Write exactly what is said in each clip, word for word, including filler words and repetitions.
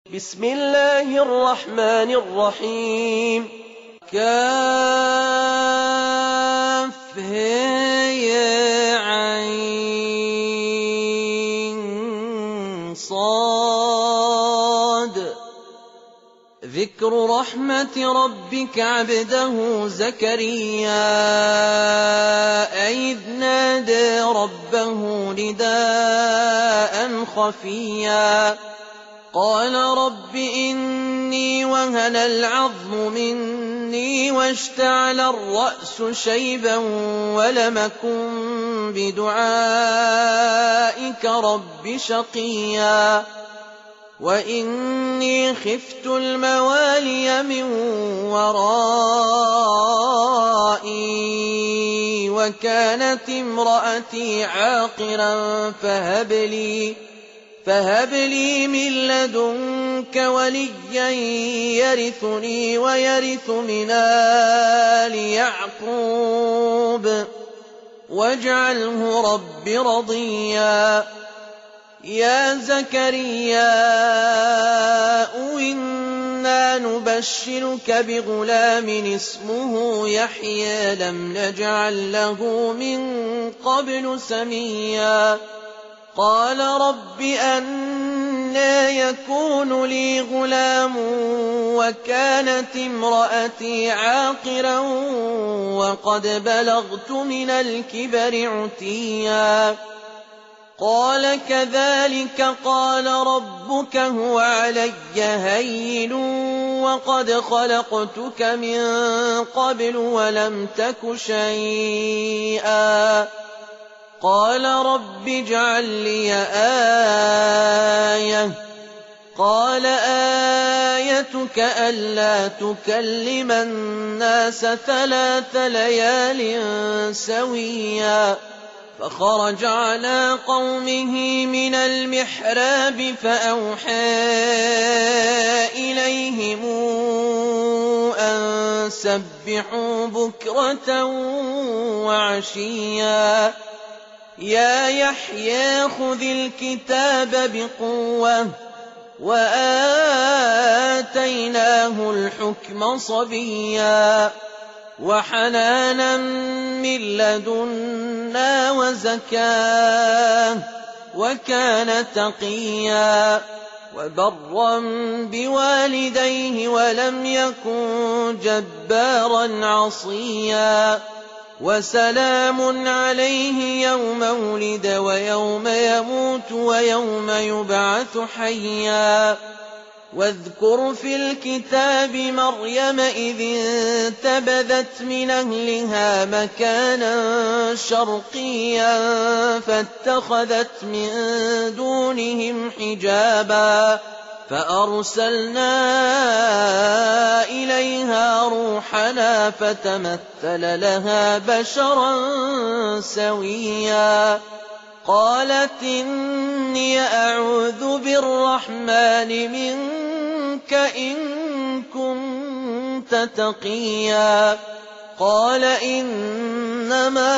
بسم الله الرحمن الرحيم كافهيعصاد ذكر رحمة ربك عبده زكريا إذ نادى ربه نداء خفيا قال رب إني وهن العظم مني واشتعل الرأس شيبا ولم أكن بدعائك رب شقيا وإني خفت الموالي من ورائي وكانت امرأتي عاقرا فهب لي فهب لي من لدنك وليا يرثني ويرث من آل يعقوب واجعله رب رضيا يا زكريا إنا نبشرك بغلام اسمه يحيى لم نجعل له من قبل سميا قال رب أنى يكون لي غلام وكانت امرأتي عاقرا وقد بلغت من الكبر عتيا قال كذلك قال ربك هو علي هين وقد خلقتك من قبل ولم تك شيئا قال رب اجعل لي آية قال آيتك ألا تكلم الناس ثلاث ليال سويا فخرج على قومه من المحراب فأوحى إليهم أن سبحوا بكرة وعشيا يا يحيى خذ الكتاب بقوة وآتيناه الحكم صبيا وحنانا من لدنا وزكاه وكان تقيا وبرا بوالديه ولم يكن جبارا عصيا وسلام عليه يوم ولد ويوم يموت ويوم يبعث حيا واذكر في الكتاب مريم إذ انتبذت من أهلها مكانا شرقيا فاتخذت من دونهم حجابا فأرسلنا إليها روحنا فتمثل لها بشرا سويا قالت إني أعوذ بالرحمن منك إن كنت تقيا قال إنما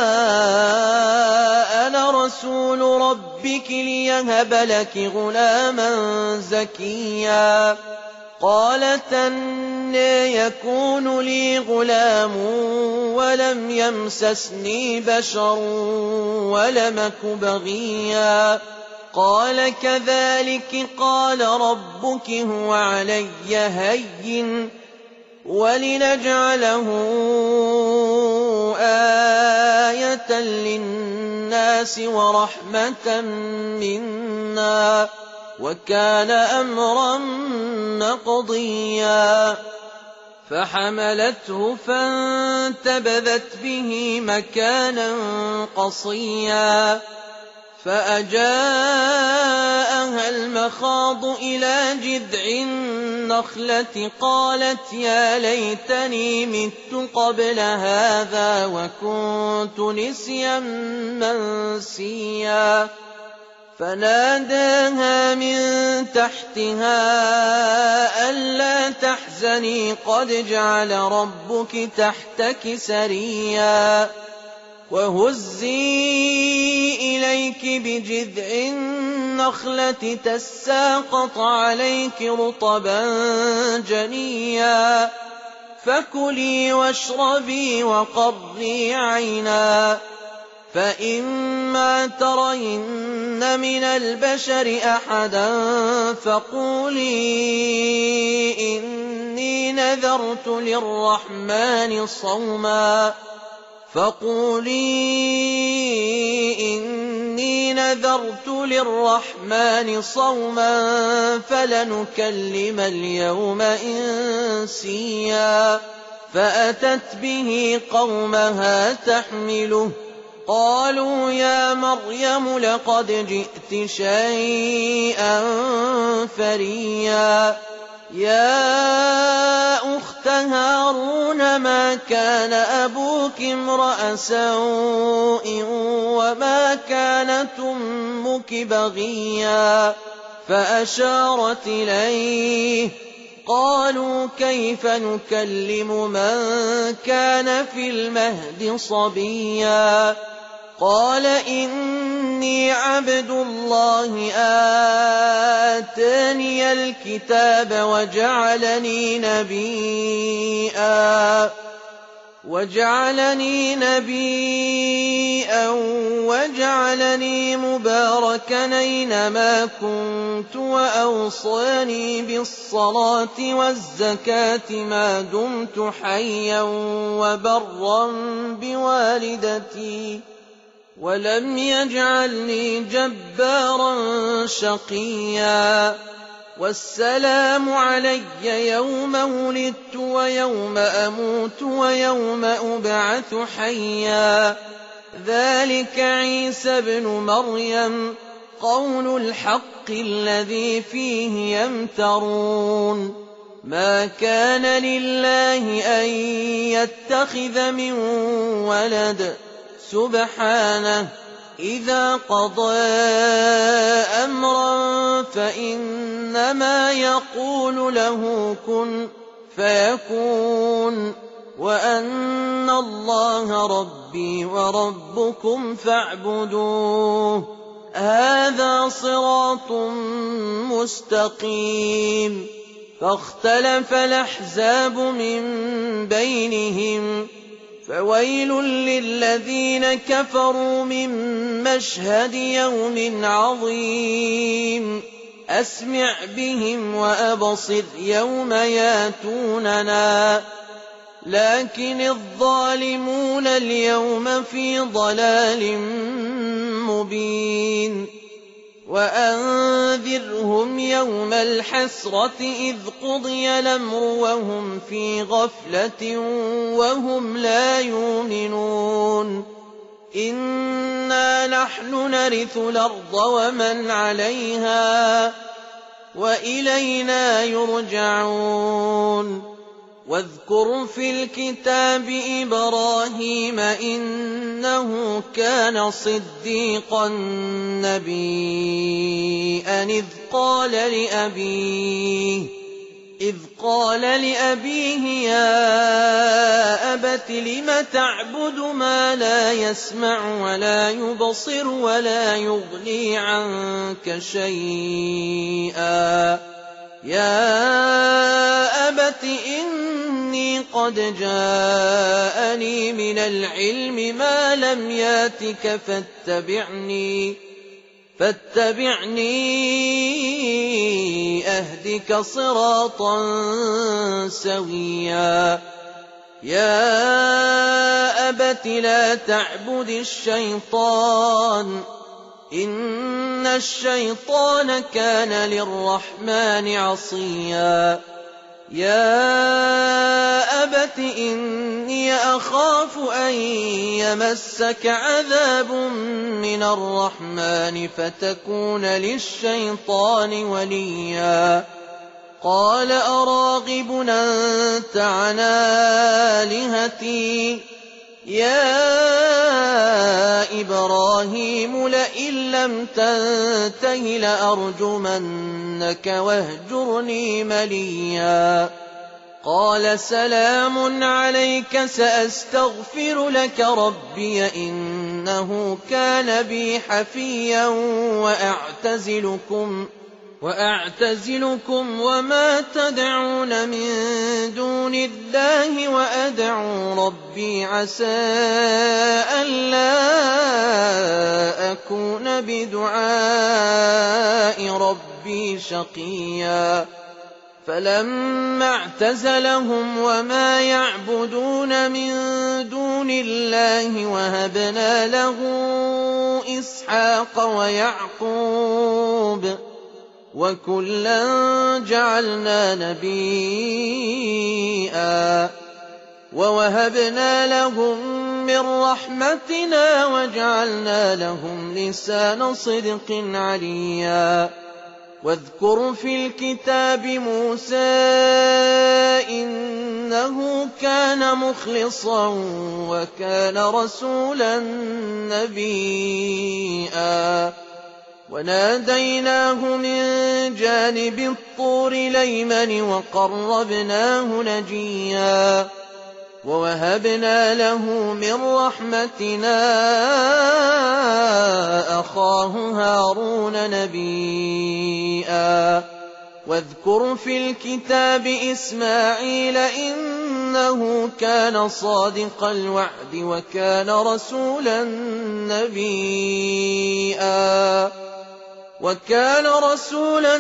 أنا رسول ربك ليهب لك غلاما زكيا قالت أنى يكون لي غلام ولم يمسسني بشر ولم أك بغيا قال كذلك قال ربك هو علي هين ولنجعله آية للناس ورحمة منا وكان أمرا مقضيا فحملته فانتبذت به مكانا قصيا فأجاءها المخاض إلى جذع النخلة قالت يا ليتني مت قبل هذا وكنت نسيا منسيا فناداها من تحتها ألا تحزني قد جعل ربك تحتك سريا وهزي إليك بجذع النخلة تساقط عليك رطبا جنيا فكلي واشربي وقري عينا فإما ترين من البشر أحدا فقولي إني نذرت للرحمن صوما فقولي إني نذرت للرحمن صوما فلنكلم اليوم إنسيا فأتت به قومها تحمله قالوا يا مريم لقد جئت شيئا فريا يا أخت هارون ما كان أبوك امرأ سوء وما كانت أمك بغيا فأشارت إليه قالوا كيف نكلم من كان في المهد صبيا قال إني عبد الله آتاني الكتاب وجعلني نبيا وجعلني نبيا وجعلني مباركا أينما كنت وأوصاني بالصلاة والزكاة ما دمت حيا وبرا بوالدتي ولم يجعلني جبارا شقيا والسلام علي يوم ولدت ويوم أموت ويوم أبعث حيا ذلك عيسى ابن مريم قول الحق الذي فيه يمترون ما كان لله أن يتخذ من ولد سبحانه إذا قضى أمرا فإنما يقول له كن فيكون وأن الله ربي وربكم فاعبدوه هذا صراط مستقيم فاختلف الأحزاب من بينهم فويل للذين كفروا من مشهد يوم عظيم أسمع بهم وأبصر يوم ياتوننا لكن الظالمون اليوم في ضلال مبين وأنذرهم يوم الحسرة إذ قضي الأمر وهم في غفلة وهم لا يؤمنون إنا نحن نرث الأرض ومن عليها وإلينا يرجعون واذكر في الكتاب إبراهيم إنه كان صديقا نبيا إذ قال لأبيه إذ قال لأبيه يا أبت لم تعبد ما لا يسمع ولا يبصر ولا يغني عنك شيئا يا أبت إني قد جاءني من العلم ما لم ياتك فاتبعني فاتبعني أهدك صراطا سويا يا أبت لا تعبد الشيطان إن الشيطان كان للرحمن عصيا يا أبت إني أخاف أن يمسك عذاب من الرحمن فتكون للشيطان وليا قال أراغب أنت عن آلهتي يا إبراهيم لئن لم تنته لأرجمنك واهجرني مليا قال سلام عليك سأستغفر لك ربي إنه كان بي حفيا وأعتزلكم, وأعتزلكم وما تدعون من دون الله وأدعو ربي عسى ألا أكون بدعاء ربي شقيا فلما اعتزلهم وما يعبدون من دون الله وهبنا له إسحاق ويعقوب وكلا جعلنا نبيا ووهبنا لهم من رحمتنا وجعلنا لهم لسان صدق عليا واذكر في الكتاب موسى إنه كان مخلصا وكان رسولا نبيا وناديناه من جانب الطور الأيمن وقربناه نجيا ووهبنا له من رحمتنا أخاه هارون نبيا واذكر في الكتاب إسماعيل إنه كان صادق الوعد وكان رسولا نبيا وكان رسولا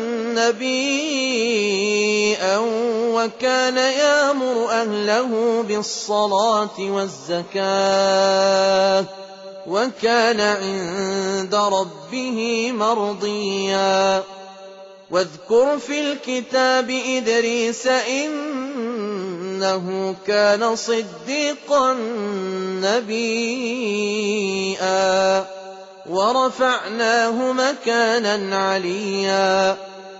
نبيا وكان يأمر أهله بالصلاة والزكاة وكان عند ربه مرضيا واذكر في الكتاب إدريس إنه كان صديقا نبيا ورفعناه مكانا عليا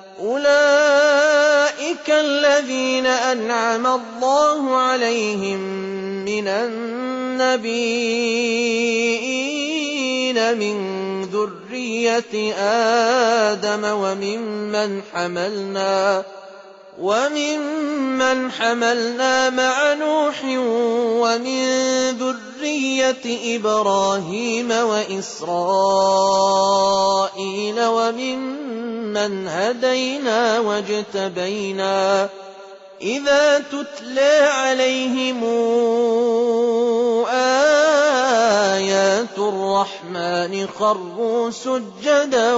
أولئك الذين أنعم الله عليهم من النبيين من ذرية آدم وممن حملنا وممن حملنا مع نوح ومن ذرية إبراهيم وإسرائيل وممن هدينا واجتبينا إذا تتلى عليهم آيات الرحمن خروا سجدا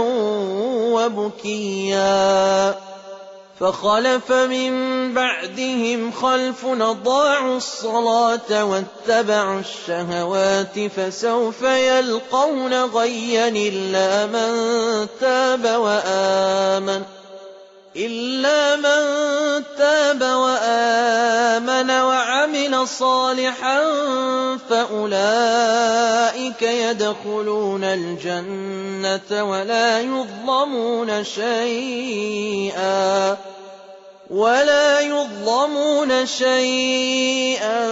وبكيا فخلف من بعدهم خلف أضاعوا الصلاة واتبعوا الشهوات فسوف يلقون غيا إلا من تاب وآمن إلا من تاب وآمن وعمل صالحا فأولئك يدخلون الجنة ولا يظلمون شيئا ولا يظلمون شيئا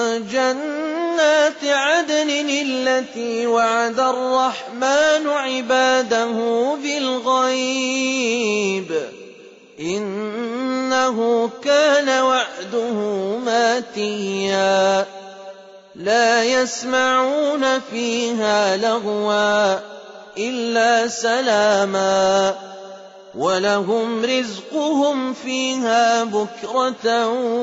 جنات عدن التي وعد الرحمن عباده بالغيب إنه كان وعده ماتيا لا يسمعون فيها لغوا إلا سلاما ولهم رزقهم فيها بكرة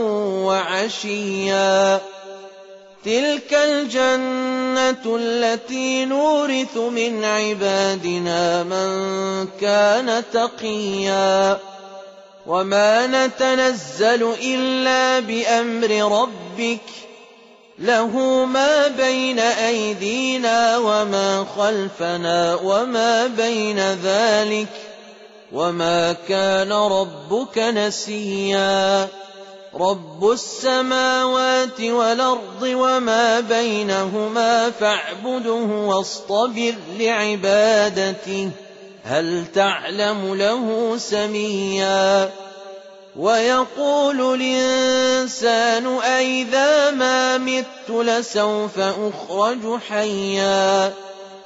وعشيا تلك الجنة التي نورث من عبادنا من كان تقيا وما نتنزل إلا بأمر ربك له ما بين أيدينا وما خلفنا وما بين ذلك وما كان ربك نسيا رب السماوات والأرض وما بينهما فاعبده واصطبر لعبادته هل تعلم له سميا ويقول الإنسان أئذا ما مت لسوف أخرج حيا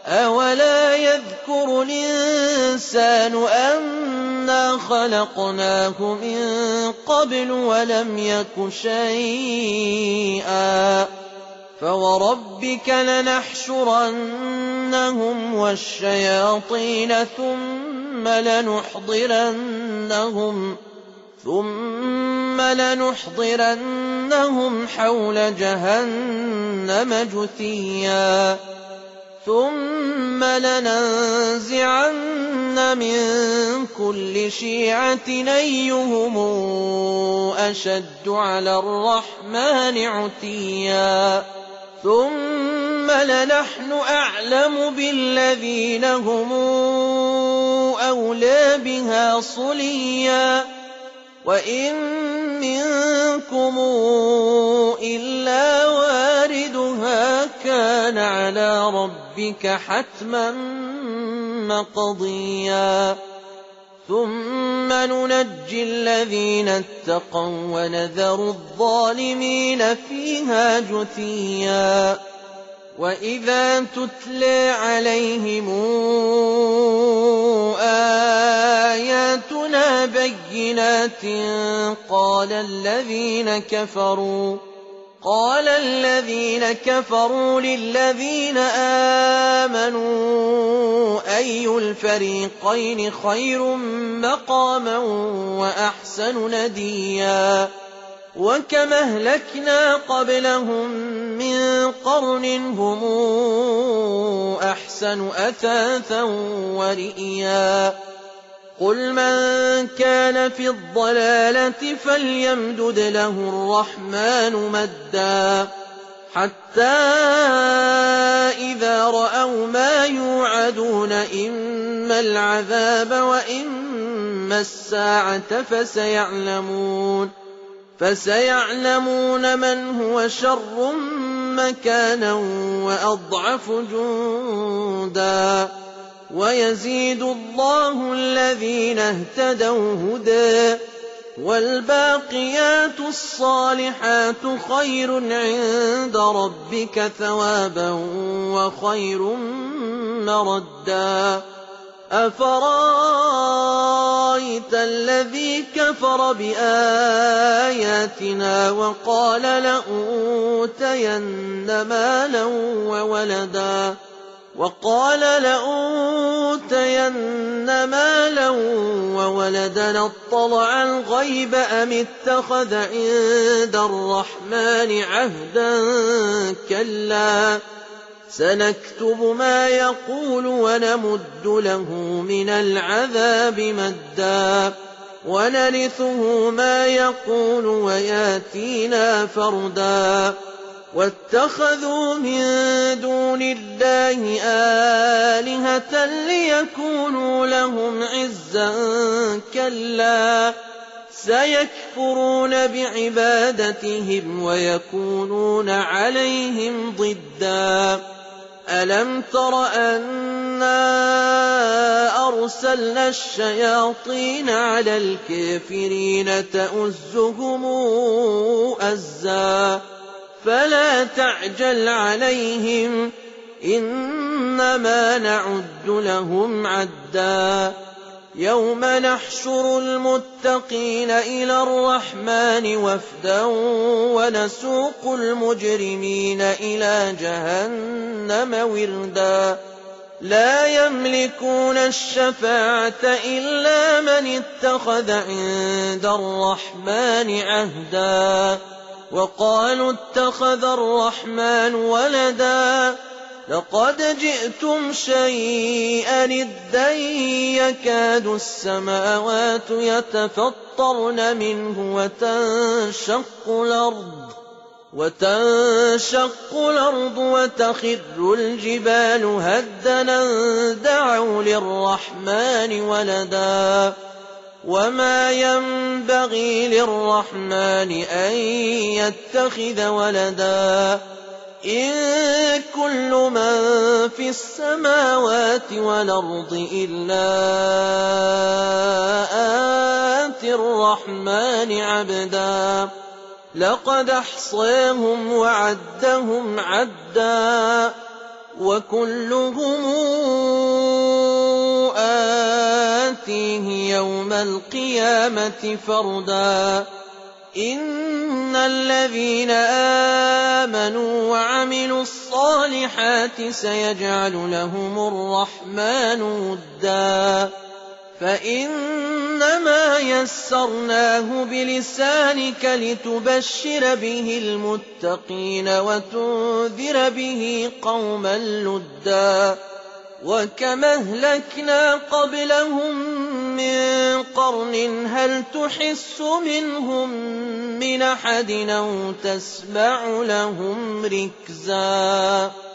أَوَلَا يَذْكُرُ الْإِنسَانُ أَنَّا خَلَقْنَاهُ مِن قَبْلُ وَلَمْ يَكُ شَيْئًا فَوَرَبِّكَ لَنَحْشُرَنَّهُمْ وَالشَّيَاطِينَ ثُمَّ لَنُحْضِرَنَّهُمْ ثُمَّ لَنُحْضِرَنَّهُمْ حَوْلَ جَهَنَّمَ جُثِيًّا ثُمَّ لَنَنزِعَنَّ مِن كُلِّ شِيعَةٍ أَيُّهُمْ أَشَدُّ عَلَى الرَّحْمَٰنِ عِتِيًّا ثُمَّ لَنَحْنُ أَعْلَمُ بِالَّذِينَ هُمْ أَوْلَىٰ بِهَا صِلِيًّا وَإِن مِّنكُمْ إِلَّا وَارِدُهَا كَانَ عَلَىٰ رَبِّكَ حَتْمًا مَّقْضِيًّا ثُمَّ نُنَجِّي الَّذِينَ اتَّقَوا وَّنَذَرُ الظَّالِمِينَ فِيهَا جُثِيًّا وَإِذَا تُتْلَىٰ عَلَيْهِمْ آيَاتُنَا بَيِّنَاتٍ قَالَ الَّذِينَ كَفَرُوا قَالَ الَّذِينَ كَفَرُوا لِلَّذِينَ آمَنُوا أَيُّ الْفَرِيقَيْنِ خَيْرٌ مَّقَامًا وَأَحْسَنُ نَدِيًّا وَكَمْ أَهْلَكْنَا قَبْلَهُم مِّن قَرْنٍ هُمْ أَحْسَنُ أَثَاثًا وَرِئْيًا قُلْ مَن كَانَ فِي الضَّلَالَةِ فَلْيَمْدُدْ لَهُ الرَّحْمَٰنُ مَدًّا حَتَّىٰ إِذَا رَأَوْا مَا يُوعَدُونَ إِمَّا الْعَذَابَ وَإِمَّا السَّاعَةَ فَسَيَعْلَمُونَ فَسَيَعْلَمُونَ مَنْ هُوَ شَرٌّ مَّكَانًا وَأَضْعَفُ جُندًا وَيَزِيدُ اللَّهُ الَّذِينَ اهْتَدَوْا هُدًى وَالْبَاقِيَاتُ الصَّالِحَاتُ خَيْرٌ عِندَ رَبِّكَ ثَوَابًا وَخَيْرٌ مَّرَدًّا أَفَرَأَيْتَ الَّذِي كَفَرَ بِآيَاتِنَا وَقَالَ لَأُوتَيَنَّ مَالًا وَوَلَدًا وَقَالَ لَأُوتَيَنَّ مَالًا وَوَلَدًا أَطَّلَعَ الْغَيْبَ أَمِ اتَّخَذَ عِندَ الرَّحْمَٰنِ عَهْدًا كَلَّا سَنَكْتُبُ مَا يَقُولُ وَنَمُدُّ لَهُ مِنَ الْعَذَابِ مَدًّا وَنَرِثُهُ مَا يَقُولُ وَيَأْتِينَا فَرْدًا وَاتَّخَذُوا مِن دُونِ اللَّهِ آلِهَةً لِّيَكُونُوا لَهُمْ عِزًّا كَلَّا سَيَكْفُرُونَ بِعِبَادَتِهِمْ وَيَكُونُونَ عَلَيْهِمْ ضِدًّا أَلَمْ تَرَ أَنَّا أَرْسَلْنَا الشَّيَاطِينَ عَلَى الْكَافِرِينَ تَؤُزُّهُمْ أَزًّا فَلَا تَعْجَلْ عَلَيْهِمْ إِنَّمَا نَعُدُّ لَهُمْ عَدًّا يَوْمَ نَحْشُرُ الْمُتَّقِينَ إِلَى الرَّحْمَٰنِ وَفْدًا وَنَسُوقُ الْمُجْرِمِينَ إِلَىٰ جَهَنَّمَ وِرْدًا لَّا يَمْلِكُونَ الشَّفَاعَةَ إِلَّا مَنِ اتَّخَذَ عِندَ الرَّحْمَٰنِ عَهْدًا وَقَالُوا اتَّخَذَ الرَّحْمَٰنُ وَلَدًا لَّقَدْ جِئْتُمْ شَيْئًا إِدًّا يَكَادُ السَّمَاوَاتُ يَتَفَطَّرْنَ مِنْهُ وَتَنشَقُّ الْأَرْضُ وَتَنشَقُّ الْأَرْضُ وَتَخِرُّ الْجِبَالُ هَدًّا أَن دَعَوْا لِلرَّحْمَٰنِ وَلَدًا وَمَا يَنبَغِي لِلرَّحْمَٰنِ أَن يَتَّخِذَ وَلَدًا إِن كُلُّ مَن فِي السَّمَاوَاتِ وَالْأَرْضِ إِلَّا آتِي الرَّحْمَٰنِ عَبْدًا لَّقَدْ أَحْصَاهُمْ وَعَدَّهُمْ عَدًّا وكلهم آتيه يوم القيامة فردا إن الذين آمنوا وعملوا الصالحات سيجعل لهم الرحمن ودا فإنما يسرناه بلسانك لتبشر به المتقين وتنذر به قوما لدا وكما أهلكنا قبلهم من قرن هل تحس منهم من أحد أو تسمع لهم ركزا